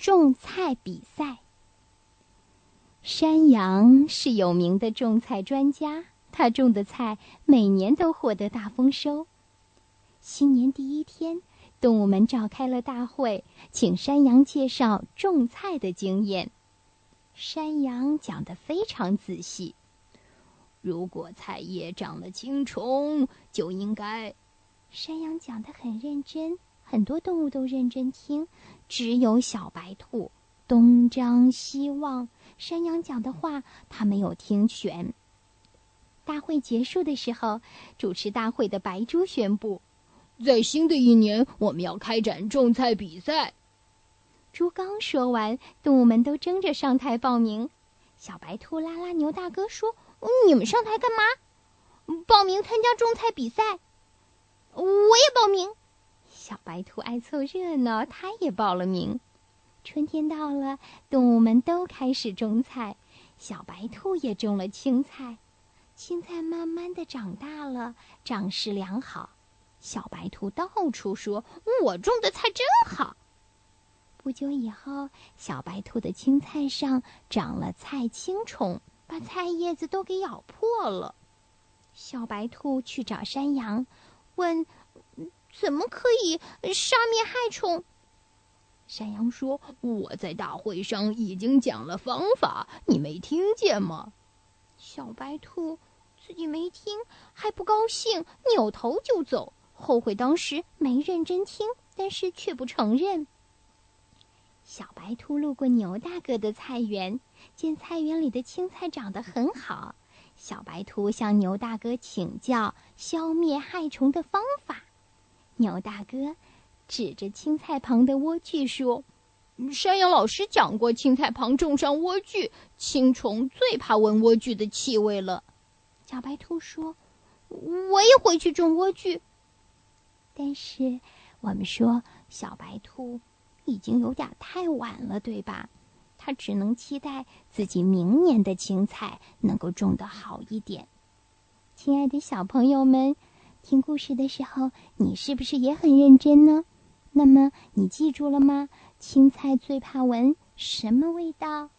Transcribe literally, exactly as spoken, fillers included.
种菜比赛。山羊是有名的种菜专家，他种的菜每年都获得大丰收。新年第一天，动物们召开了大会，请山羊介绍种菜的经验。山羊讲得非常仔细。如果菜叶长了青虫，就应该……山羊讲得很认真，很多动物都认真听，只有小白兔东张西望。山羊讲的话，他没有听全。大会结束的时候，主持大会的白猪宣布， 在新的一年，我们要开展种菜比赛。 猪刚说完，动物们都争着上台报名。小白兔拉拉牛大哥说，你们上台干嘛？报名参加种菜比赛。我也报名。小白兔爱凑热闹，他也报了名。春天到了，动物们都开始种菜，小白兔也种了青菜。青菜慢慢的长大了，长势良好。小白兔到处说，我种的菜真好。不久以后，小白兔的青菜上长了菜青虫，把菜叶子都给咬破了。小白兔去找山羊，问怎么可以杀灭害虫。 山羊说，我在大会上已经讲了方法，你没听见吗？ 小白兔自己没听，还不高兴，扭头就走，后悔当时没认真听，但是却不承认。小白兔路过牛大哥的菜园，见菜园里的青菜长得很好。小白兔向牛大哥请教消灭害虫的方法。牛大哥指着青菜旁的莴苣说， 山羊老师讲过，青菜旁种上莴苣，青虫最怕闻莴苣的气味了。 小白兔说，我也会去种莴苣。但是我们说小白兔已经有点太晚了，对吧？他只能期待自己明年的青菜能够种得好一点。亲爱的小朋友们，听故事的时候，你是不是也很认真呢？那么你记住了吗？青菜最怕闻什么味道？